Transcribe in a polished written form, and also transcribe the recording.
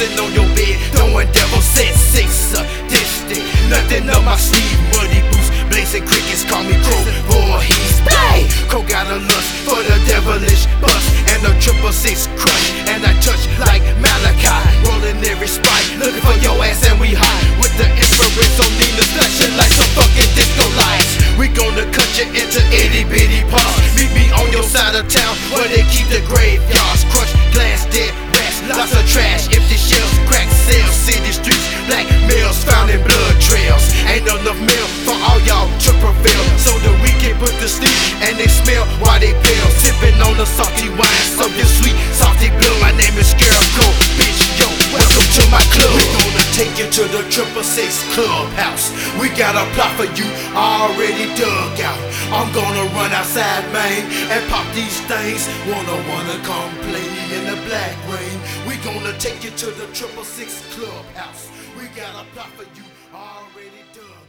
bouncing on your bed, throwing devil set six sadistic. Nothing up my sleeve, muddy boots, blazing crickets, call me Crow, boy he's play. Crow got a lust for the devilish bust and a 666 crush, and I touch like Malachi, rolling every spike, looking for your ass and we high with the infrared so Nina flashing like some fucking disco lights. We gonna cut you into itty bitty parts. Meet me on your side of town where they keep the graveyards. Crushed glass, dead rats, lots of trash, empty shells, cracked cells, city streets, black males found in blood trails. Ain't enough mail for all y'all to prevail, so that we can put to sleep and they smell while they pale. Sipping on the salty wine, so you sweet, salty blue. My name is Scarecrow, bitch, yo, welcome to my club. We gonna take you to the 666 clubhouse. We got a plot for you already dug out. I'm gonna run outside, man, and pop these things. Wanna come play in the black rain. We gonna take you to the 666 clubhouse. We got a plot for you already dug out.